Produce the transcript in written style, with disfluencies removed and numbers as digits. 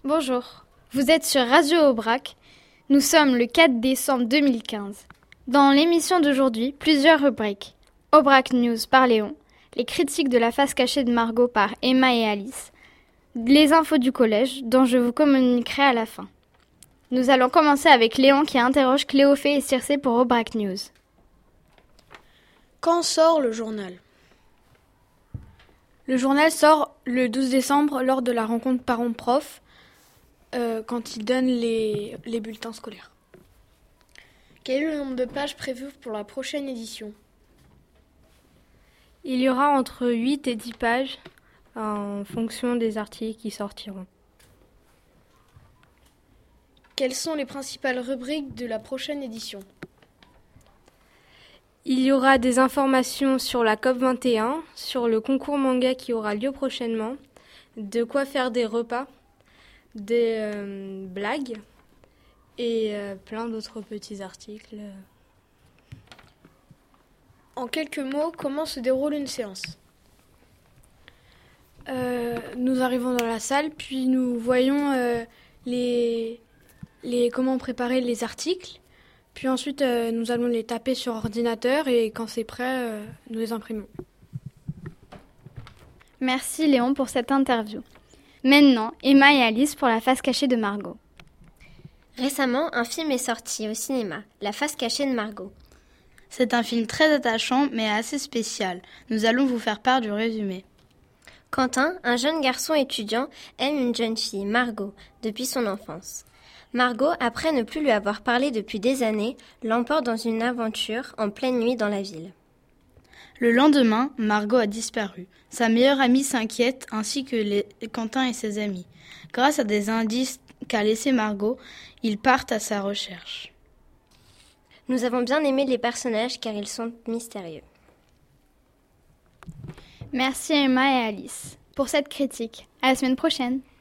Bonjour, vous êtes sur Radio Aubrac. Nous sommes le 4 décembre 2015. Dans l'émission d'aujourd'hui, plusieurs rubriques. Aubrac News par Léon, les critiques de la face cachée de Margot par Emma et Alice, les infos du collège dont je vous communiquerai à la fin. Nous allons commencer avec Léon qui interroge Cléophée et Circé pour Aubrac News. Quand sort le journal ? Le journal sort le 12 décembre lors de la rencontre parents-prof, quand ils donnent les bulletins scolaires. Quel est le nombre de pages prévu pour la prochaine édition ? Il y aura entre 8 et 10 pages en fonction des articles qui sortiront. Quelles sont les principales rubriques de la prochaine édition ? Il y aura des informations sur la COP21, sur le concours manga qui aura lieu prochainement, de quoi faire des repas, des blagues et plein d'autres petits articles. En quelques mots, comment se déroule une séance ? Nous arrivons dans la salle, puis nous voyons comment préparer les articles. Puis ensuite, nous allons les taper sur ordinateur et quand c'est prêt, nous les imprimons. Merci Léon pour cette interview. Maintenant, Emma et Alice pour la face cachée de Margot. Récemment, un film est sorti au cinéma, La face cachée de Margot. C'est un film très attachant mais assez spécial. Nous allons vous faire part du résumé. Quentin, un jeune garçon étudiant, aime une jeune fille, Margot, depuis son enfance. Margot, après ne plus lui avoir parlé depuis des années, l'emporte dans une aventure en pleine nuit dans la ville. Le lendemain, Margot a disparu. Sa meilleure amie s'inquiète, ainsi que Quentin et ses amis. Grâce à des indices qu'a laissés Margot, ils partent à sa recherche. Nous avons bien aimé les personnages car ils sont mystérieux. Merci Emma et Alice pour cette critique. À la semaine prochaine.